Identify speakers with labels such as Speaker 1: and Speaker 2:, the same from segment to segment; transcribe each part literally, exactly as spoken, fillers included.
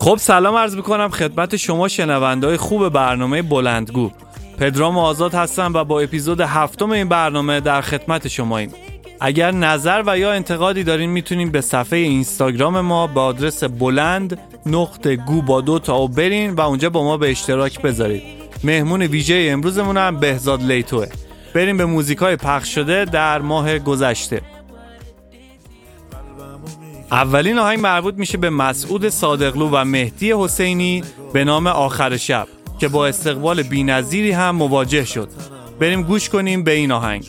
Speaker 1: خب سلام عرض میکنم خدمت شما شنونده‌های خوب برنامه بلندگو. پدرام آزاد هستم و با اپیزود هفتم این برنامه در خدمت شماییم. اگر نظر و یا انتقادی دارین میتونین به صفحه اینستاگرام ما با آدرس بلند نقطه گو با دو تا او برین و اونجا با ما به اشتراک بذارید. مهمون ویژه امروزمون هم بهزاد لیتوه. بریم به موزیکای پخش شده در ماه گذشته. اولین آهنگ مربوط میشه به مسعود صادقلو و مهدی حسینی به نام آخر شب که با استقبال بی‌نظیری هم مواجه شد. بریم گوش کنیم به این آهنگ.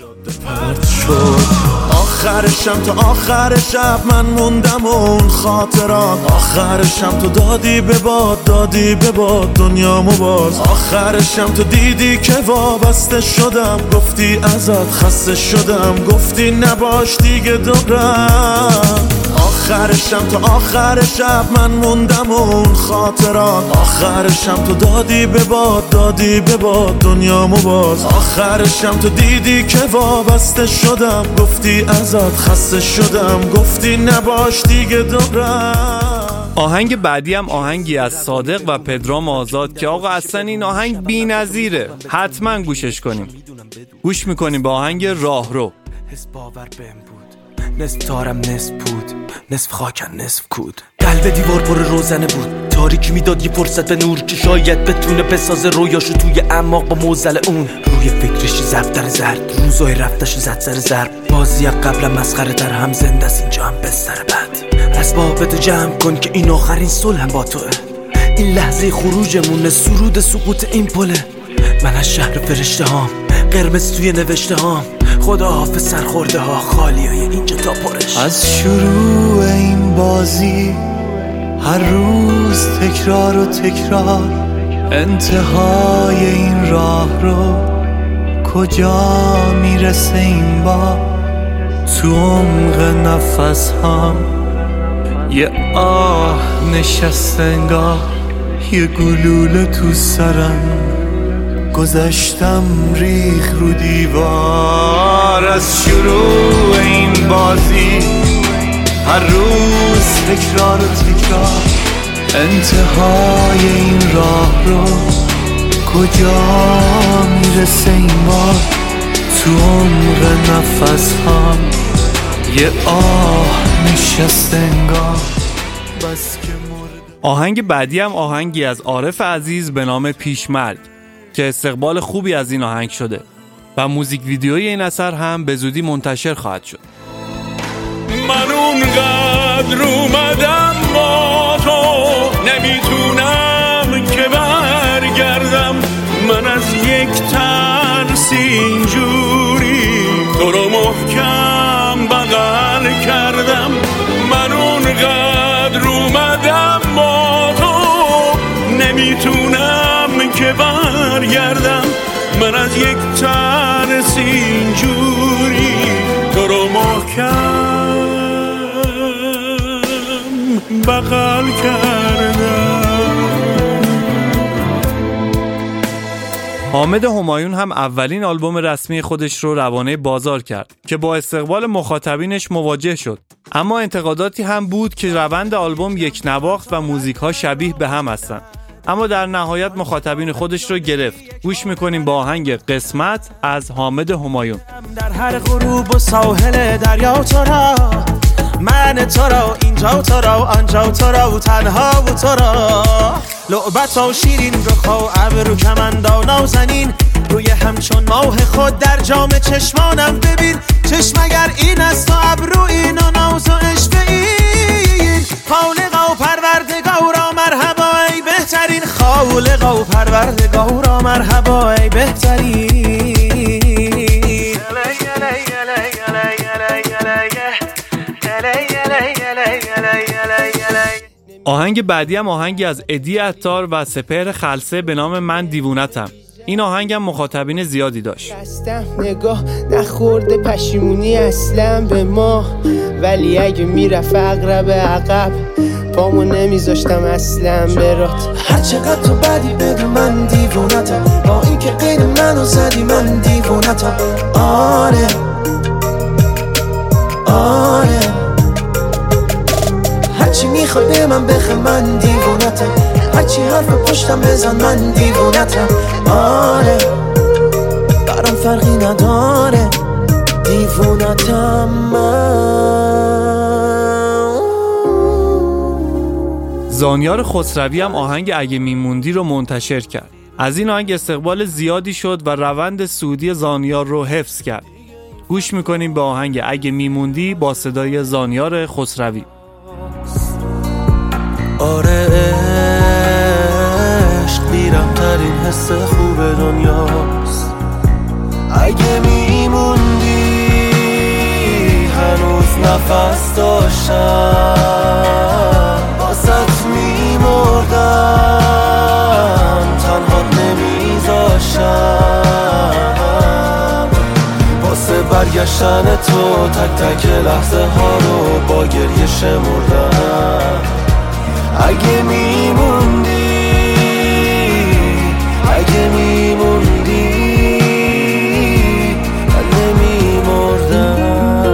Speaker 2: آخر شب تا آخر شب من موندم و اون خاطرات، آخر شب تو دادی به باد دادی به باد دنیامو باز، آخر شب تو دیدی که وابسته شدم، گفتی ازت خسته شدم، گفتی نباش دیگه دورم. آخر شب تا آخر شب من موندم و اون خاطرات، آخر شب تو دادی به باد دادی به باد دنیامو باز، آخر شب تو دیدی که وابسته شدم، گفتی ازت خسته شدم، گفتی نباش دیگه دورم.
Speaker 1: آهنگ بعدی هم آهنگی از صادق و پدرام آزاد که آقا اصلا این آهنگ بی‌نظیره، حتما گوشش کنیم. گوش میکنیم به آهنگ راهرو.
Speaker 3: حس باور بهم بود، نصف تارم نصف پود، نصف خاکن نصف کود، قلب دیوار پر روزنه بود، تاریکی میداد یه فرصت به نور که شاید بتونه بسازه رویاشو توی اعماق با موزل اون، روی فکرشی زفتر زرد، روزای رفتش زد سر ضرب، بازی قبلم مسخره تر هم زنده است اینجا هم بستر بد، اسبابتو جمع کن که این آخرین صلح هم با توه، این لحظه خروجمونه، سرود سقوط این پله، من از شهر فرشته هام، قرمز توی نوشته هام، خدا حافظ سرخورده ها، خالی های اینجا تا پرش.
Speaker 2: از شروع این بازی هر روز تکرار و تکرار، انتهای این راه رو کجا میرسه این با، تو عمق نفس هم یه آه نشسته انگار، یه گلوله تو سرم گذشتم ریخ رو دیوار. از شروع این بازی هر روز تکرار و تکرار، انتهای این راه رو کجا میرسه این بار، تو عمق نفس هم یه آه نشسته انگار بس که مرد.
Speaker 1: آهنگ بعدی هم آهنگی از عارف عزیز به نام پیشمرگ که استقبال خوبی از این آهنگ شده و موزیک ویدیوی این اثر هم به زودی منتشر خواهد شد.
Speaker 4: من اونقدر اومدم با تو نمیتونم که برگردم، من از یک ترس اینجوری تو رو محکم بغل کردم، من اونقدر اومدم با تو نمیتونم که برگردم، من از یک ترس اینجوری تو رو محکم بغل کردم.
Speaker 1: حامد همایون هم اولین آلبوم رسمی خودش رو روانه بازار کرد که با استقبال مخاطبینش مواجه شد، اما انتقاداتی هم بود که روند آلبوم یک نواخت و موزیک‌ها شبیه به هم هستن، اما در نهایت مخاطبین خودش رو گرفت. گوش میکنیم با آهنگ قسمت از حامد همایون.
Speaker 3: در هر غروب و ساحل دریا تو را، من تو را اینجا تو را آنجا تو را و تنها و تو را، لعبت و شیرین رو خوا ابرو کمندا نازنین، روی همچون ماه خود در جام چشمانم ببین، چشم اگر این است و ابرو این و ناز و عشق این، خالق و پروردگارا مرحبا ای بهترین، خالق و پروردگارا مرحبا ای بهترین.
Speaker 1: آهنگ بعدی هم آهنگی از ادی عطار و سپهر خلسه به نام من دیوونتم. این آهنگ هم مخاطبین زیادی داشت.
Speaker 5: دستم نگاه نخورده پشیمونی اصلا به ما، ولی اگه میرفت اقرب عقب پامو نمیذاشتم اصلا برات.
Speaker 2: هر چقدر تو بدی بدون من دیوونتم، با این که غیر منو زدی من دیوونتم. آره آره هرچی می میخوای به من بخه من دیوونتم، هرچی حرف پشتم بزن من دیوونتم. آره برام فرقی نداره دیوونتم من.
Speaker 1: زانیار خسروی هم آهنگ اگه میموندی رو منتشر کرد. از این آهنگ استقبال زیادی شد و روند صعودی زانیار رو حفظ کرد. گوش میکنیم به آهنگ اگه میموندی با صدای زانیار خسروی.
Speaker 3: آره عشق بیرم ترین حس خوب دنیاست. اگه میموندی هنوز نفس داشتم، باست میمردم تنها نمیذاشتم، واسه برگشتن تو تک تک لحظه ها رو با گریه شمردم. اگه میموندی اگه میموندی من نمیمردم.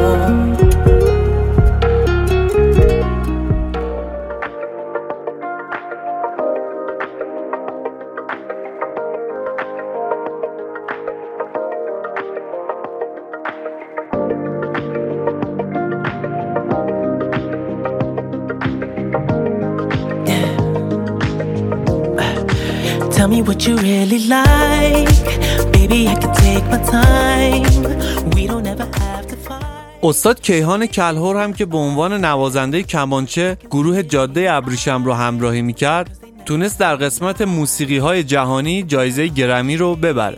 Speaker 6: Tell me what you really like, baby I can take my time, we don't ever have to fight.
Speaker 1: استاد کیهان کلهر هم که به عنوان نوازنده کمانچه گروه جاده ابریشم رو همراهی میکرد، تونست در قسمت موسیقی های جهانی جایزه گرمی رو ببره.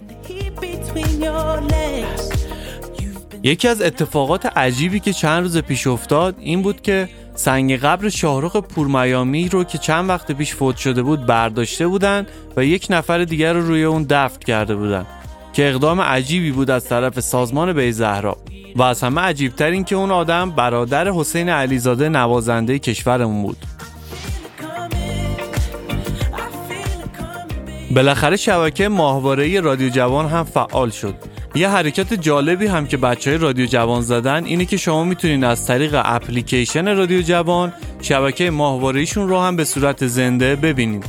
Speaker 1: یکی از اتفاقات عجیبی که چند روز پیش افتاد این بود که سنگ قبر شاهرخ پورمیامی رو که چند وقت پیش فوت شده بود برداشته بودن و یک نفر دیگر رو روی اون دفن کرده بودن که اقدام عجیبی بود از طرف سازمان بی‌زهرا. و از همه عجیبتر این که اون آدم برادر حسین علیزاده نوازنده کشورمون بود. بالاخره شبکه ماهواره‌ای رادیو جوان هم فعال شد. یه حرکت جالبی هم که بچهای رادیو جوان زدن اینه که شما میتونین از طریق اپلیکیشن رادیو جوان شبکه ماهواره‌ایشون رو هم به صورت زنده ببینید.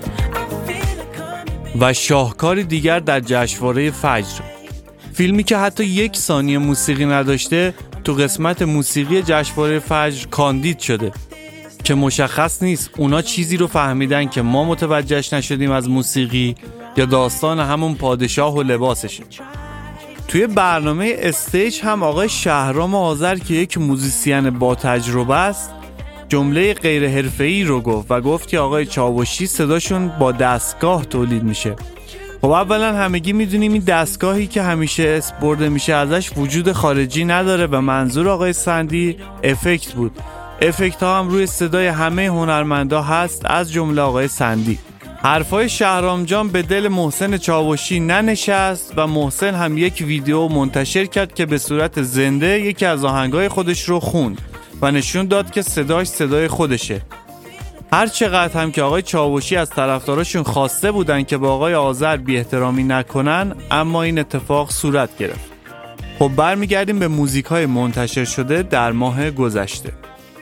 Speaker 1: و شاهکاری دیگر در جشنواره فجر، فیلمی که حتی یک ثانیه موسیقی نداشته تو قسمت موسیقی جشنواره فجر کاندید شده که مشخص نیست اونا چیزی رو فهمیدن که ما متوجهش نشدیم از موسیقی یا داستان همون پادشاه و لباسشه. توی برنامه استیج هم آقای شهرام آذر که یک موزیسین با تجربه است جمله غیر حرفه‌ای رو گفت و گفت که آقای چاوشی صداشون با دستگاه تولید میشه. خب اولا همگی میدونیم این دستگاهی که همیشه اسم برده میشه ازش وجود خارجی نداره و منظور آقای سندی افکت بود. افکت ها هم روی صدای همه هنرمندا هست از جمله آقای سندی. حرفای شهرام جان به دل محسن چاوشی ننشست و محسن هم یک ویدیو منتشر کرد که به صورت زنده یکی از آهنگای خودش رو خوند و نشون داد که صداش صدای خودشه. هر چقدر هم که آقای چاوشی از طرفداراشون خواسته بودن که با آقای آذر بی احترامی نکنن، اما این اتفاق صورت گرفت. خب برمیگردیم به موزیک‌های منتشر شده در ماه گذشته.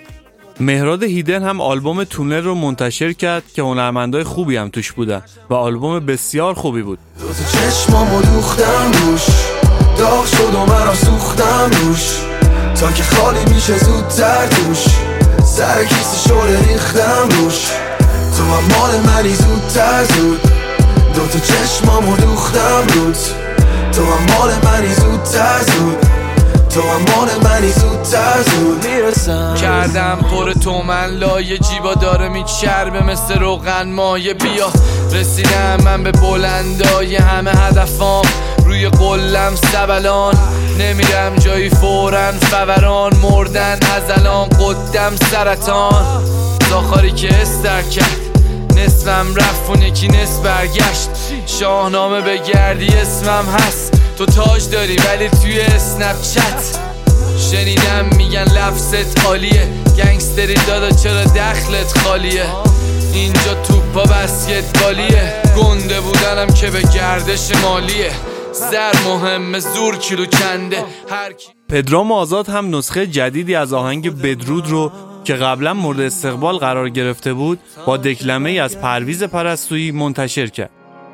Speaker 1: مهراد هیدن هم آلبوم تونل رو منتشر کرد که هنرمندای خوبی هم توش بودن و آلبوم بسیار خوبی بود.
Speaker 2: دو تا چشمامو دوختم روش، داغ شد و مرا سوختم روش، تا که خالی میشه زودتر توش، سر کیسه شوره ریختم روش، تو هم مال منی زودتر زود. دو تا چشمامو دوختم روت، تو هم مال منی زودتر زود، تو هم مال منی زودتر زود. میرسم
Speaker 3: کردم پر تو من لایه جیبا داره میچربه مثل روغن مایه. بیا رسیدم من به بلندای همه هدفام، روی قلم سبلان نمیرم جایی فورن فوران، مردن از الان قدم سرطان. زاخاری که استر کرد نصفم رفت و یکی نصف برگشت، شاهنامه بگردی اسمم هست، تو تاج داری ولی توی اسنپ چت. شنیدم میگن لفظت عالیه، گنگستری دادا چرا دخلت خالیه، اینجا توپا بسکتبالیه، گنده بودنم که به گردش مالیه، زر مهمه زور کیلو کنده هر کی.
Speaker 1: پدرام آزاد هم نسخه جدیدی از آهنگ بدرود رو که قبلا مورد استقبال قرار گرفته بود با دکلمه‌ای از پرویز پرستویی منتشر کرد.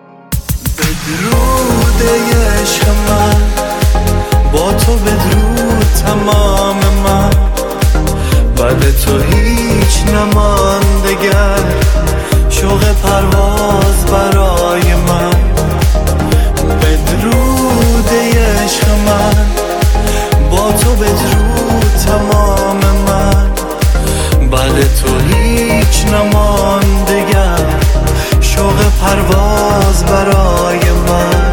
Speaker 2: بدرود عشق من، با تو بدرود تمام من، بعد تو هیچ نماندگر، شوق پرواز برای من. بدرود عشق من، با تو بدرود تمام من، بعد تو هیچ نماندگر، شوق پرواز برای من.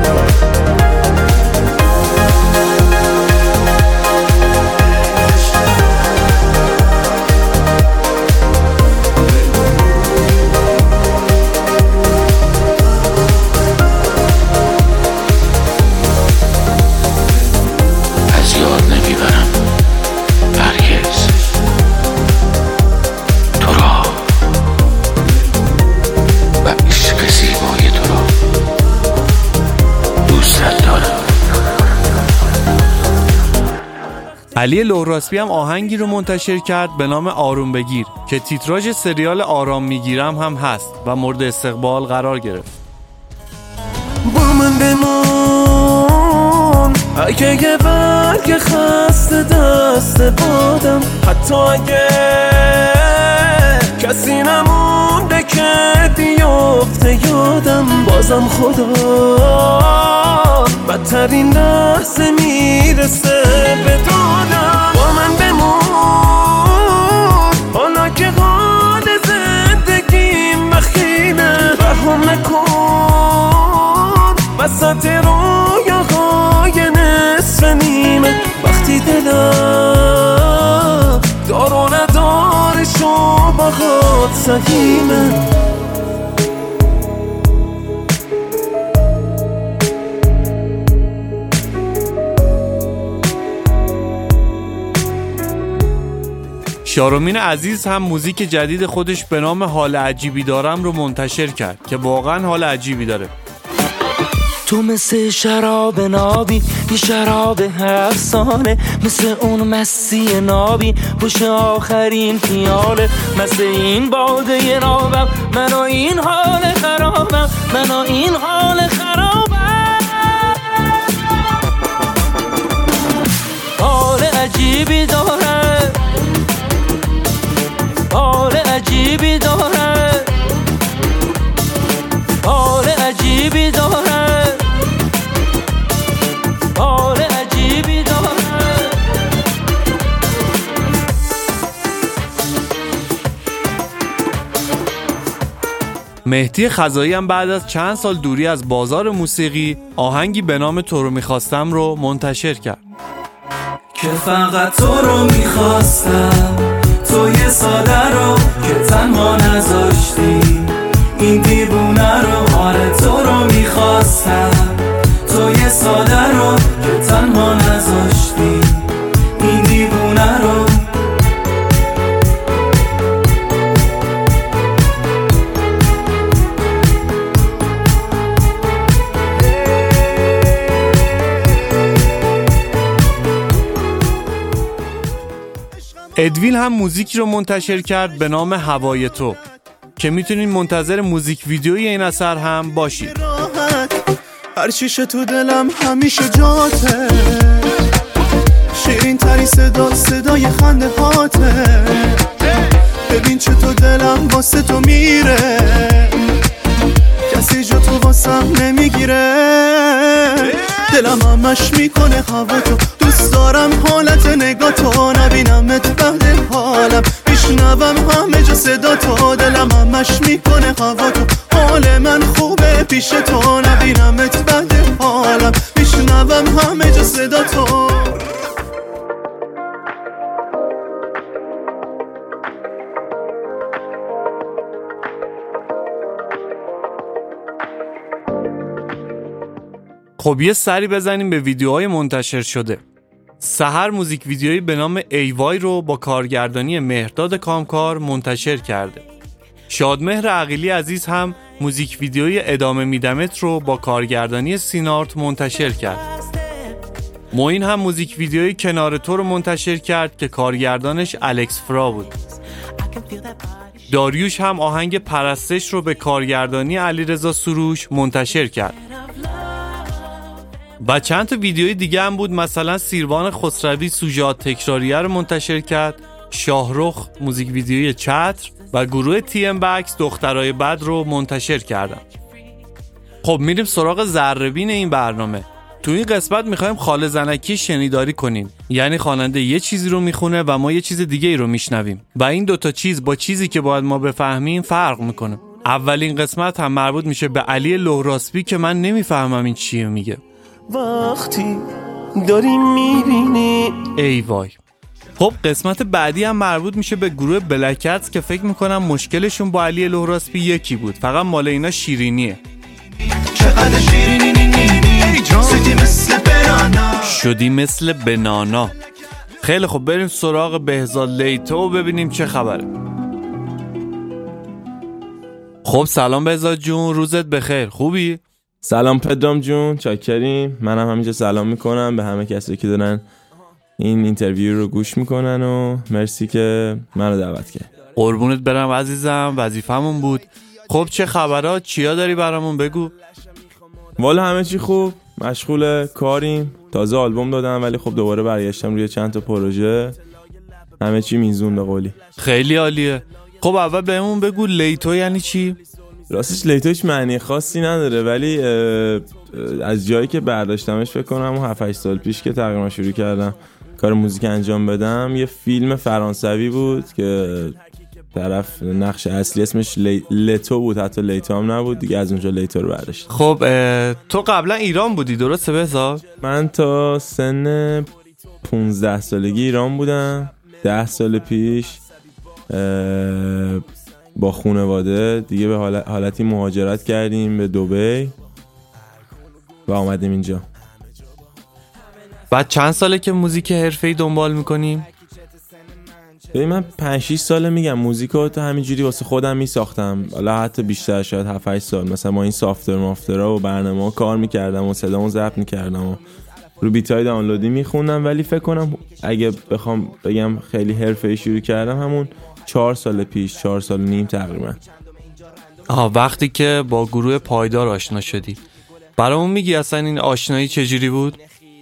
Speaker 1: علی لهراسبی هم آهنگی رو منتشر کرد به نام آروم بگیر که تیتراژ سریال آرام میگیرم هم هست و مورد استقبال قرار گرفت.
Speaker 2: با من بمون اگه یه برگ خسته دست بادم، حتی اگه کسی نمونده که بیفته یادم، بازم خدا بدترین لحظه میرسه به دادم. با من بمون حالا که حال زندگیم بخیله، رحم نکن وسط رویاهای نصف نیمه، وقتی دلم دار و ندارش و باهات سهیمه.
Speaker 1: شارمین عزیز هم موزیک جدید خودش به نام حال عجیبی دارم رو منتشر کرد که واقعا حال عجیبی داره.
Speaker 3: تو مثل شراب نابی، یه شراب افسانه، مثل اون مستی نابی پشت آخرین پیاله، مثل این باده نابم، من و این حال خرابم، من و این حال خرابم. حال عجیبی داره، حال عجیبی داره، حال عجیبی داره، حال عجیبی داره.
Speaker 1: مهدی خزایی هم بعد از چند سال دوری از بازار موسیقی آهنگی به نام تو رو میخواستم رو منتشر کرد
Speaker 2: که فقط تو رو میخواستم، تو یه ساده رو که تنها نذاشتی، این دیوونه رو، آره تو رو میخواستم، تو یه ساده رو که تنها نذاشتی، این دیوونه رو.
Speaker 1: ادویل هم موزیکی رو منتشر کرد به نام هوای تو که میتونین منتظر موزیک ویدیوی این اثر هم باشید.
Speaker 2: هر چیشه تو دلم همیشه جاته، شیرین تری صدا صدای خنده هاته، ببین چه تو دلم واسه تو میره، کسی جا تو واسم نمیگیره، دلم همش میکنه هوا تو، دوست دارم حالت نگاه تو، نبینمت بعد حالم، میشنوم همه جا صدا تو، دلم همش میکنه هوا تو، حال من خوبه پیش تو، نبینمت بعد حالم، میشنوم همه جا صدا تو.
Speaker 1: خب یه سری بزنیم به ویدیوهای منتشر شده. سحر موزیک ویدیویی به نام ایوای رو با کارگردانی مهرداد کامکار منتشر کرده. شادمهر عقیلی عزیز هم موزیک ویدیوی ادامه میدمت رو با کارگردانی سینارت منتشر کرد. معین هم موزیک ویدیوی کنار تو رو منتشر کرد که کارگردانش الکس فرا بود. داریوش هم آهنگ پرستش رو به کارگردانی علیرضا سروش منتشر کرد. و چند تا ویدیوی دیگه هم بود، مثلا سیروان خسروی سوژات تکراریه رو منتشر کرد، شاهرخ موزیک ویدیوی چتر و گروه تی ام بکس دخترای بد رو منتشر کردن. خب میریم سراغ ذره‌بین این برنامه. تو این قسمت میخوایم خاله زنکی شنیداری کنیم، یعنی خواننده یه چیزی رو میخونه و ما یه چیز دیگه ای رو میشنویم و این دوتا چیز با چیزی که باید ما بفهمیم فرق میکنه. اولین قسمت هم مربوط میشه به علی لهراسبی که من نمیفهمم این چیه میگه.
Speaker 3: وقتی داری میبینی
Speaker 1: ای وای. خب قسمت بعدی هم مربوط میشه به گروه بلکتس که فکر میکنم مشکلشون با علی لهراسبی یکی بود، فقط مال اینا شیرینیه.
Speaker 2: چقدر شیرینی شدی مثل بنانا
Speaker 1: شدی مثل بنانا. خیلی خب بریم سراغ بهزاد لیتو و ببینیم چه خبره. خب سلام بهزاد جون، روزت بخیر، خوبی؟
Speaker 7: سلام پدرام جون، چاکریم. منم همینجا سلام میکنم به همه کسی که دارن این اینترویو رو گوش میکنن و مرسی که منو دعوت کرد.
Speaker 1: قربونت برم عزیزم، وظیفمون بود. خب چه خبرات، چیا داری برامون بگو؟
Speaker 7: والا همه چی خوب، مشغول کاریم، تازه آلبوم دادم ولی خب دوباره برگشتم روی چند تا پروژه، همه چی میزون به قولی.
Speaker 1: خیلی عالیه. خب اول بهمون بگو لیتو یعنی چی؟
Speaker 7: راستش لیتو هیچ معنی خاصی نداره، ولی از جایی که برداشتمش فکر کنم هفت هشت سال پیش که تقریبا شروع کردم کار موزیک انجام بدم، یه فیلم فرانسوی بود که طرف نقش اصلی اسمش لی... لیتو بود، حتی لیتو هم نبود دیگه، از اونجا لیتو رو برداشت.
Speaker 1: خب تو قبلا ایران بودی درسته بهزاد؟
Speaker 7: من تا سن پونزده سالگی ایران بودم. ده سال پیش با خانواده دیگه به حالتی مهاجرت کردیم به دبی و آمدیم اینجا.
Speaker 1: بعد چند ساله که موزیک حرفه‌ای دنبال میکنیم؟
Speaker 7: ببین من پنج شش ساله میگم موزیکو تا همینجوری واسه خودم میساختم، حالا حتی بیشتر، شاید هفت هشت سال. مثلا ما این سافتور مافترها و برنامه‌ها کار میکردم و صدامو ضبط میکردم و رو بیتای دانلودی میخوندم، ولی فکر کنم اگه بخوام بگم خیلی حرفه‌ای شروع کردم همون چهار سال پیش، چهار سال نیم تقریبا.
Speaker 1: آها، وقتی که با گروه پایدار آشنا شدی. برامون میگی اصلا این آشنایی چجوری بود؟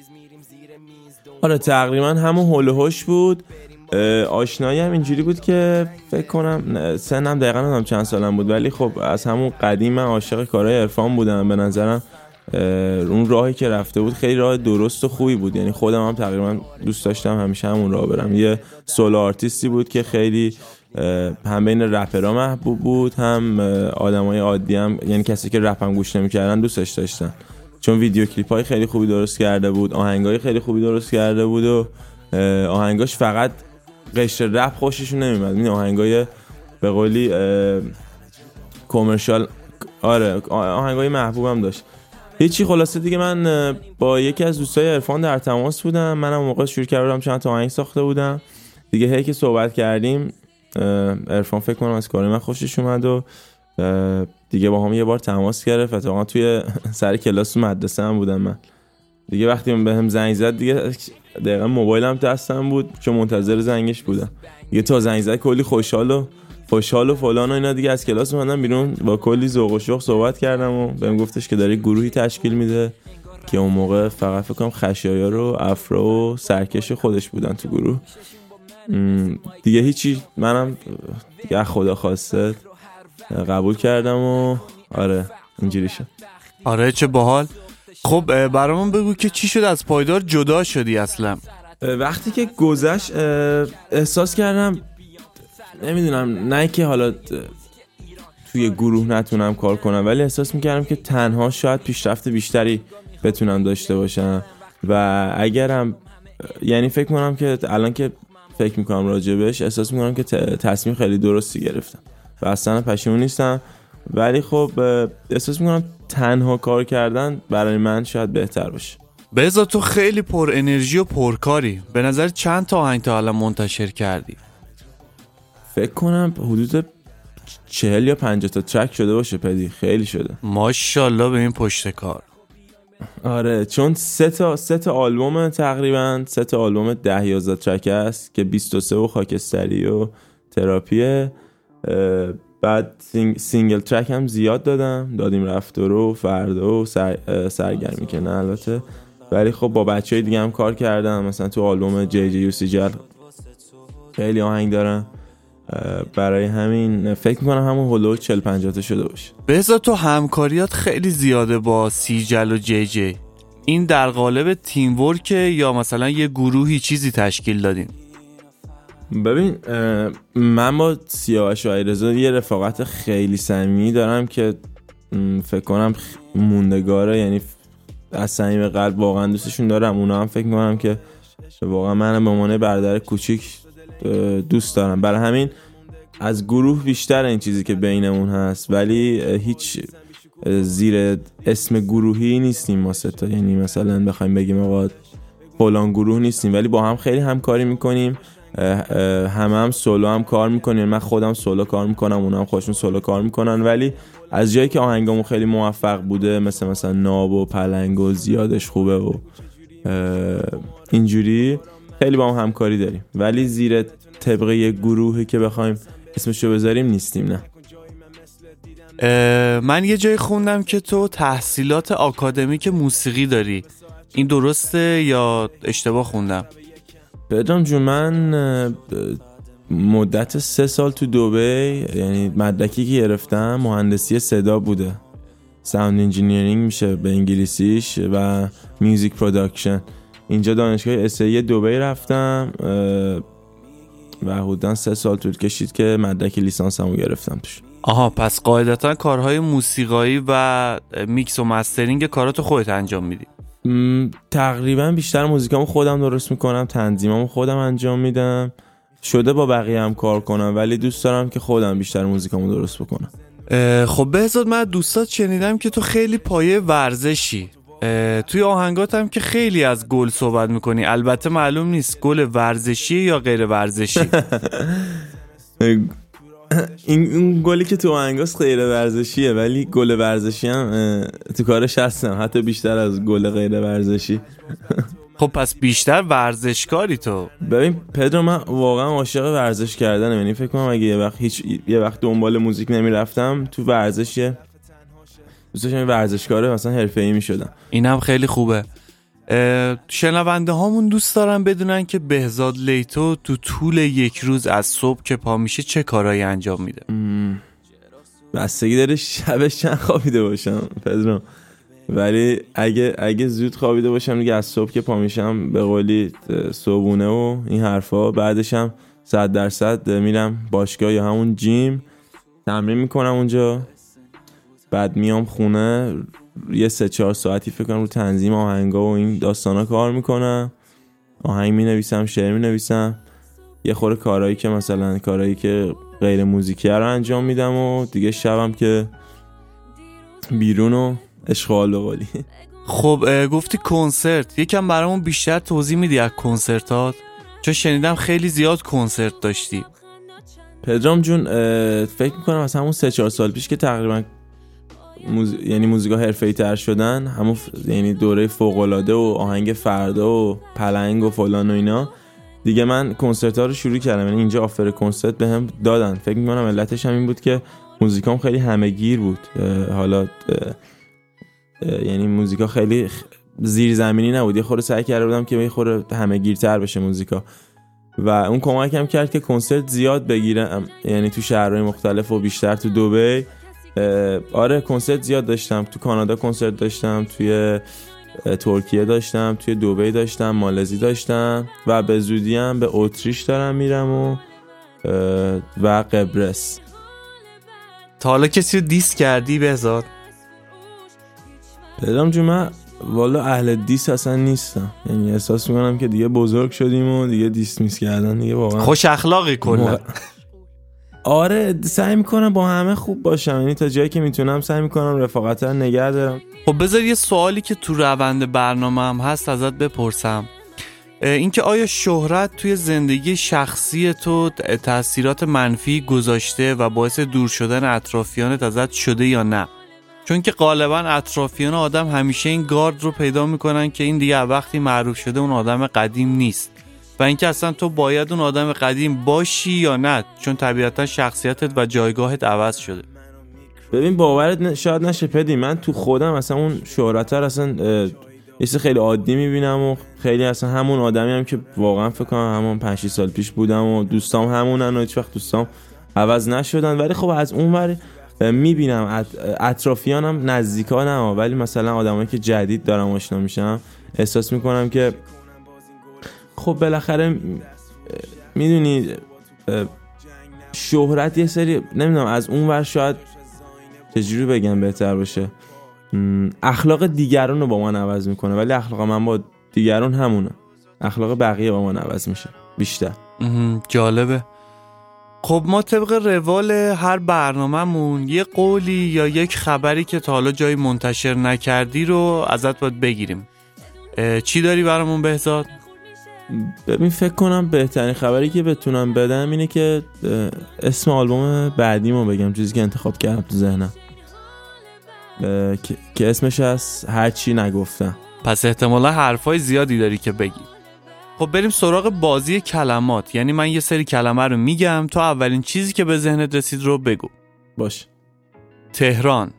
Speaker 7: آره تقریبا همون هول و هوش بود. آشنایی هم اینجوری بود که فکر کنم سنم دقیقا نمیدونم چند سالم بود، ولی خب از همون قدیم من عاشق کارهای عرفان بودم. به نظرم اون راهی که رفته بود خیلی راه درست و خوبی بود، یعنی خودم هم تقریبا دوست داشتم همیشه همون راه برم. یه سولو آرتیستی بود که خیلی هم بین رپرها محبوب بود، هم آدمای عادی هم، یعنی کسی که رپ هم گوش نمی‌کردن دوستش داشتن، چون ویدیو کلیپ‌های خیلی خوبی درست کرده بود، آهنگای خیلی خوبی درست کرده بود و آهنگاش فقط قشر رپ خوششون نمیاد، این آهنگای به قولی کامرشال، آره آهنگای محبوبم داشت. هیچی، خلاصه دیگه من با یکی از دوستای عرفان در تماس بودم، منم موقع شروع کردم چند تا آهنگ ساخته بودم دیگه. هی که صحبت کردیم عرفان فکر کنم از کار من خوشش اومد و دیگه با هم یه بار تماس گرفت. اتفاقا توی سر کلاس مدرسه هم بودم من دیگه. وقتی من بهم زنگ زد دیگه دقیقاً موبایلم دستم بود چون منتظر زنگش بودم دیگه. تا زنگ زد کلی خوشحال و خوشحال و فلان و اینا دیگه. از کلاس اومدم بیرون با کلی ذوق و شوق صحبت کردم و بهم گفتش که داره گروهی تشکیل میده که اون موقع فقط فکر کنم خشایار و افرو و سرکش خودش بودن تو گروه دیگه. هیچی، منم دیگه خدا خواسته قبول کردم و آره اینجوری شد.
Speaker 1: آره چه باحال. خب برامون بگو که چی شد از پایدار جدا شدی اصلا؟
Speaker 7: وقتی که گذشت احساس کردم نمیدونم، نه که حالا توی گروه نتونم کار کنم، ولی احساس میکردم که تنها شاید پیشرفت بیشتری بتونم داشته باشم و اگرم، یعنی فکر میکنم که الان که فکر میکنم راجبش احساس میکنم که تصمیم خیلی درستی گرفتم و اصلا پشیمون نیستم، ولی خب احساس میکنم تنها کار کردن برای من شاید بهتر باشه.
Speaker 1: بذار تو خیلی پر انرژی و پرکاری، به نظر چند تا آهنگ تا حالا منتشر کردی؟
Speaker 7: فکر کنم حدود چهل یا پنجاه تا ترک شده باشه پدی، خیلی شده.
Speaker 1: ماشاءالله به این پشت کار.
Speaker 7: آره چون سه تا سه تا آلبوم تقریبا سه تا آلبوم ده یازده ترک است که بیست و سه و خاکستری و تراپیه. بعد سینگ، سینگل ترک هم زیاد دادم دادیم رفت و رو فردا و سر، سرگرمی که نه البته، ولی خب با بچهای دیگه هم کار کردم. مثلا تو آلبوم جی جی یو سی جل خیلی آهنگ دارم، برای همین فکر میکنم همون هولو چهل پنجاه تا شده باشه.
Speaker 1: بذار تو همکاریات خیلی زیاده با سیجل و جی جی، این در قالب تیم ورک یا مثلا یه گروهی چیزی تشکیل دادین؟
Speaker 7: ببین من با سیاوش و علیرضا یه رفاقت خیلی صمیمی دارم که فکر کنم موندگاره، یعنی از صمیم قلب واقعا دوستشون دارم. اونا هم فکر میکنم که واقعا منم به عنوان برادر کوچیک دوست دارم، برای همین از گروه بیشتر این چیزی که بینمون هست، ولی هیچ زیر اسم گروهی نیستیم ما سه تا، یعنی مثلا بخوایم بگیم آقا فلان گروه نیستیم، ولی با هم خیلی همکاری میکنیم، همه هم سولو هم کار میکنیم. من خودم سولو کار میکنم، اونا هم خودشون سولو کار میکنن، ولی از جایی که آهنگامون خیلی موفق بوده مثل مثلا ناب و پلنگ و زیادش خوبه و اینجوری خیلی با هم همکاری داریم، ولی زیر طبقه یک گروهی که بخوایم اسمشو بذاریم نیستیم. نه
Speaker 1: من یه جای خوندم که تو تحصیلات آکادمیک موسیقی داری، این درسته یا اشتباه خوندم؟
Speaker 7: پدرام جون من مدت سه سال تو دبی، یعنی مدرکی که گرفتم مهندسی صدا بوده، ساوند انجینیرینگ میشه به انگلیسیش و میوزیک پروداکشن. اینجا دانشگاه اس ای دبی رفتم و حدوداً سه سال طول کشید که مدرک لیسانسمو گرفتم توش.
Speaker 1: آها پس قاعدتا کارهای موسیقایی و میکس و مسترینگ کاراتو خودت انجام میدی؟
Speaker 7: تقریبا بیشتر موزیکامو خودم درست میکنم، تنظیمامو خودم انجام میدم. شده با بقیه هم کار کنم، ولی دوست دارم که خودم بیشتر موزیکامو درست بکنم.
Speaker 1: خب بهزاد من دوستات شنیدم که تو خیلی پایه ورزشی، توی آهنگات هم که خیلی از گل صحبت میکنی، البته معلوم نیست گل ورزشی یا غیر ورزشی.
Speaker 7: این اون گلی که تو آهنگاست غیر ورزشیه، ولی گل ورزشی هم تو کارش هستم، حتی بیشتر از گل غیر ورزشی.
Speaker 1: خب پس بیشتر ورزشکاری تو.
Speaker 7: ببین پدرام من واقعا عاشق ورزش کردنم، یعنی فکر کنم اگه یه وقت هیچ یه وقت دنبال موزیک نمیرفتم تو ورزش دوست داشتم ورزشکار مثلا حرفه‌ای میشدم.
Speaker 1: اینم خیلی خوبه. شنونده هامون دوست دارن بدونن که بهزاد لیتو تو طول یک روز از صبح که پا میشه چه کارایی انجام میده.
Speaker 7: بستگی داره شبش چند خوابیده باشم پدرام، ولی اگه اگه زود خوابیده باشم دیگه از صبح که پا میشم به قولی صبحونه و این حرفا، بعدش هم صد درصد میرم باشگاه یا همون جیم تمرین میکنم اونجا، بعد میام خونه یه سه چهار ساعتی فکر کنم رو تنظیم آهنگا و این داستانا کار میکنم، آهنگ مینویسم، شعر مینویسم، یه خورده کارهایی که مثلا کارهایی که غیر موزیکی رو انجام میدم و دیگه شبم که بیرون و اشغال بقولی.
Speaker 1: خب گفتی کنسرت، یکم برامون بیشتر توضیح میدی از کنسرتات؟ چون شنیدم خیلی زیاد کنسرت داشتی.
Speaker 7: پدرام جون فکر میکنم از همون سه چهار سال پیش که تقریبا موز... یعنی موزیکا حرفه‌ای تر شدن، همون ف... یعنی دوره فوق‌العاده و آهنگ فردا و پلنگ و فلان و اینا، دیگه من کنسرت ها رو شروع کردم. یعنی اینجا آفر کنسرت بهم دادن، فکر میکنم علتش هم این بود که موزیکام خیلی همه‌گیر بود. حالا یعنی موزیکا خیلی زیرزمینی نبود، یه خورده سعی کرده بودم که یه خورده همه‌گیرتر بشه موزیکا و اون کمکم کرد که کنسرت زیاد بگیرم، یعنی تو شهرهای مختلف و بیشتر تو دبی. آره کنسرت زیاد داشتم، تو کانادا کنسرت داشتم، توی ترکیه داشتم، توی دبی داشتم، مالزی داشتم و به زودی هم به اتریش دارم میرم و و قبرس.
Speaker 1: تا حالا کسی رو دیس کردی بهزاد؟
Speaker 7: پدرام جون من والا اهل دیس اصلا نیستم، یعنی احساس میکنم که دیگه بزرگ شدیم و دیگه دیس میس کردن دیگه واقعا
Speaker 1: خوش اخلاقی کلا.
Speaker 7: آره سعی میکنم با همه خوب باشم، یعنی تا جایی که میتونم سعی میکنم رفاقت رو نگه دارم.
Speaker 1: خب بذار یه سوالی که تو روند برنامه هم هست ازت بپرسم، اینکه آیا شهرت توی زندگی شخصی تو تأثیرات منفی گذاشته و باعث دور شدن اطرافیانت ازت شده یا نه؟ چون که غالبا اطرافیان آدم همیشه این گارد رو پیدا میکنن که این دیگه وقتی معروف شده اون آدم قدیم نیست و اینکه اصلا تو باید اون آدم قدیم باشی یا نه، چون طبیعتا شخصیتت و جایگاهت عوض شده.
Speaker 7: ببین باورت شاید نشه پدی، من تو خودم اصلا اون شهرت رو اصلا یه چیز خیلی عادی میبینم و خیلی اصلا همون آدمی هم که واقعا فکر کنم همون پنج شش سال پیش بودم و دوستام همونن و هیچ وقت دوستام عوض نشدن. ولی خب از اون ور میبینم اطرافیانم نزدیکانم، ولی مثلا آدمایی که جدید دارم آشنا میشم احساس میکنم که خب بالاخره میدونی شهرت یه سری نمیدونم از اون ور شاید چجوری بگم بهتر باشه، اخلاق دیگران رو با من عوض میکنه، ولی اخلاق من با دیگران همونه، اخلاق بقیه با من عوض میشه بیشتر.
Speaker 1: جالبه. خب ما طبق روال هر برنامه‌مون یه قولی یا یک خبری که تا حالا جایی منتشر نکردی رو ازت باید بگیریم. چی داری برامون بهزاد؟
Speaker 7: ببین فکر کنم بهترین خبری که بتونم بدم اینه که اسم آلبوم بعدیمو بگم، چیزی که انتخاب کردم تو ذهنم که اسمش از هرچی نگفتم.
Speaker 1: پس احتمالا حرفای زیادی داری که بگی. خب بریم سراغ بازی کلمات. یعنی من یه سری کلمه رو میگم، تو اولین چیزی که به ذهنت رسید رو بگو.
Speaker 7: باش.
Speaker 1: تهران،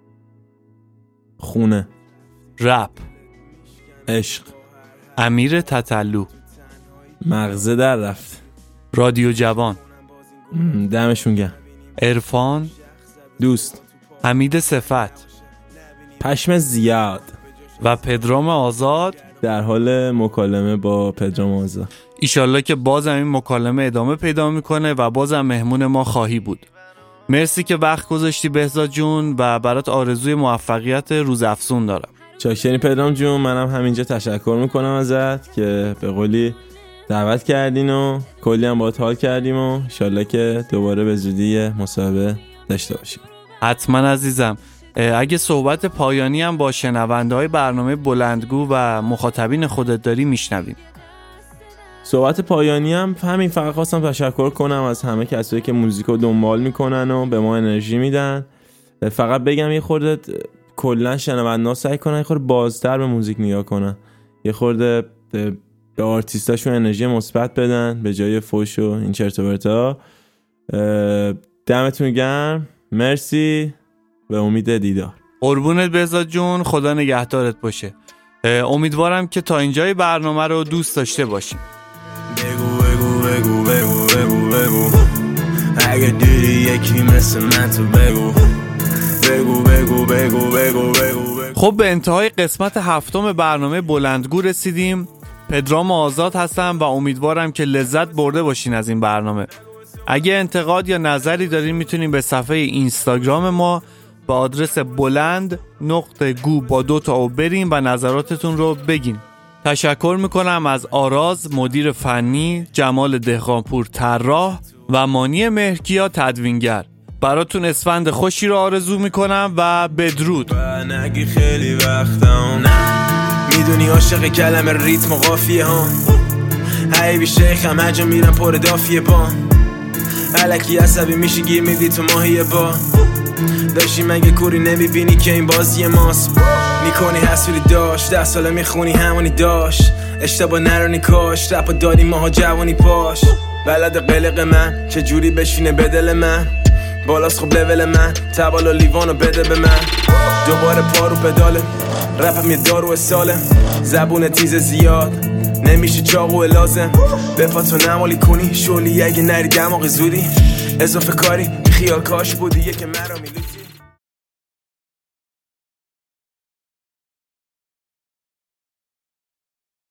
Speaker 7: خونه،
Speaker 1: رپ،
Speaker 7: عشق،
Speaker 1: امیر تتلو،
Speaker 7: مغزه در رفت،
Speaker 1: رادیو جوان،
Speaker 7: دمشون گرم،
Speaker 1: عرفان،
Speaker 7: دوست،
Speaker 1: حمید صفت،
Speaker 7: پشم زیاد
Speaker 1: و پدرام آزاد
Speaker 7: در حال مکالمه با پدرام آزاد.
Speaker 1: ایشالله که بازم این مکالمه ادامه پیدا میکنه و بازم مهمون ما خواهی بود. مرسی که وقت گذاشتی بهزاد جون و برات آرزوی موفقیت روزافزون دارم.
Speaker 7: چاکرین پدرام جون، منم همینجا تشکر میکنم ازت که به قولی دعوت کردین و کلی هم باهات حال کردیم و ایشالله که دوباره به زودی مصاحبه داشته باشیم.
Speaker 1: حتما عزیزم. اگه صحبت پایانی هم با شنونده های برنامه بلندگو و مخاطبین خودت داری میشنویم.
Speaker 7: صحبت پایانی هم همین، فقط خواستم تشکر کنم از همه کسایی که موزیکو دنبال میکنن و به ما انرژی میدن. فقط بگم یه خورده کلا شنوندا سعی کنن یه خورده بازتر به موزیک نگاه کنن، یه خورده به آرتیستاشون انرژی مثبت بدن به جای فوش و این چرت و پرتا. دمتون گرم، مرسی، به امید دیدار.
Speaker 1: قربونت بهزاد جون، خدا نگهدارت باشه. امیدوارم که تا اینجای برنامه رو دوست داشته باشیم.
Speaker 3: بگو بگو بگو بگو بگو بگو اگه دیدی یکی مثل من تو بگو بگو بگو بگو بگو بگو.
Speaker 1: خب به انتهای قسمت هفتم برنامه بلندگو رسیدیم. پدرام آزاد هستم و امیدوارم که لذت برده باشین از این برنامه. اگه انتقاد یا نظری دارین میتونین به صفحه اینستاگرام ما با آدرس بلند نقطه گو با دو تا او بریم و نظراتتون رو بگین. تشکر میکنم از آراز مدیر فنی، جمال دهقانپور طراح و مانی مهرکیا تدوینگر. براتون اسفند خوشی رو آرزو میکنم و بدرود.
Speaker 3: نگی خیلی وقتم میدونی عاشق کلمه ریتم و قافیه ها، حیبی شیخم هر جا میرم پر دافیه با الکی عصبی میشی گیر میدی تو ماهیه با داشتی مگه کوری نمیبینی که این بازی ماست، میکنی حسولی داشت ده ساله میخونی همونی داشت اشتباه نرانی کاش رپا داری ماها جوانی پاش بلد قلق من چجوری بشینه به دل من بالاست خب لول من تبال و لیوانو بده به من دوباره پارو پداله رپم یه دارو ساله زبون تیز زیاد نمیشه چاقو لازم به پاتو نمالی کنی شولی اگه نری دماغ زودی اضافه کاری خیال کاش بودی که مرا میلوتی.